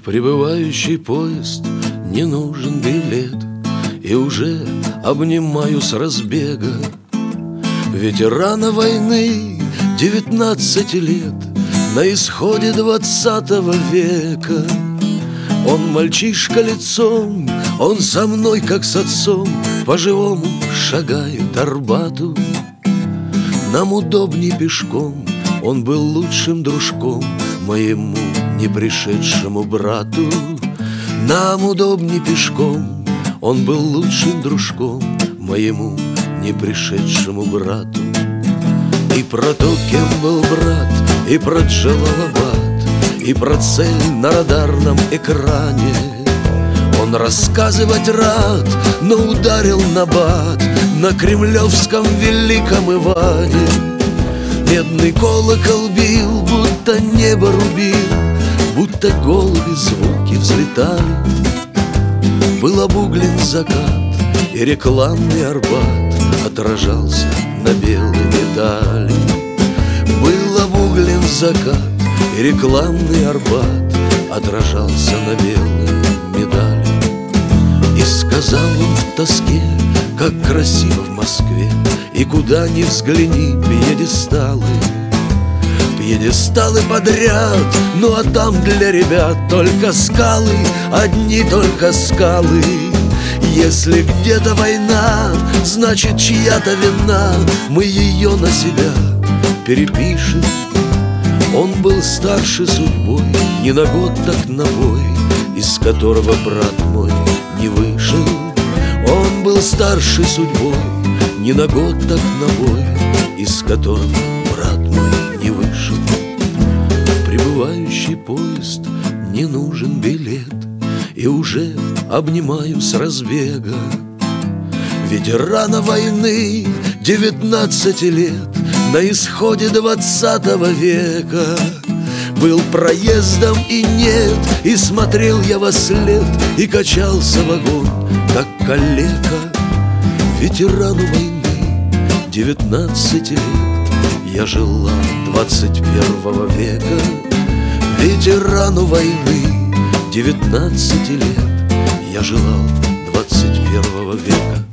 прибывающий поезд не нужен билет, и уже обнимаю с разбега ветерана войны 19 лет на исходе 20 века. Он мальчишка лицом, он со мной как с отцом по-живому шагает Арбату. Нам удобней пешком, он был лучшим дружком моему не пришедшему брату. Нам удобней пешком, он был лучшим дружком моему не пришедшему брату. И про то, кем был брат, и про Джалалабад, и про цель на радарном экране он рассказывать рад, но ударил набат на кремлевском великом Иване. Медный колокол бил, будто небо рубил, будто голуби звуки взлетали. Был обуглен закат, и рекламный Арбат отражался на белой медали. Был обуглен закат, и рекламный Арбат отражался на белой медали. И сказал он в тоске, как красиво в Москве, и куда ни взгляни пьедесталы. Пьедесталы подряд, ну а там для ребят только скалы, одни только скалы. Если где-то война, значит чья-то вина, мы ее на себя перепишем. Он был старше судьбой, не на год, так на бой, из которого брат мой не вышел. Он был старше судьбой, не на год, так на бой, из которого брат мой не вышел. В прибывающий поезд не нужен билет, и уже обнимаю с разбега ветерана войны 19 лет на исходе 20 века. Был проездом и нет, и смотрел я во след, и качался вагон, как калека. Ветерану войны 19 лет я жила 21 века. Ветерану войны 19 лет я жила 21 века.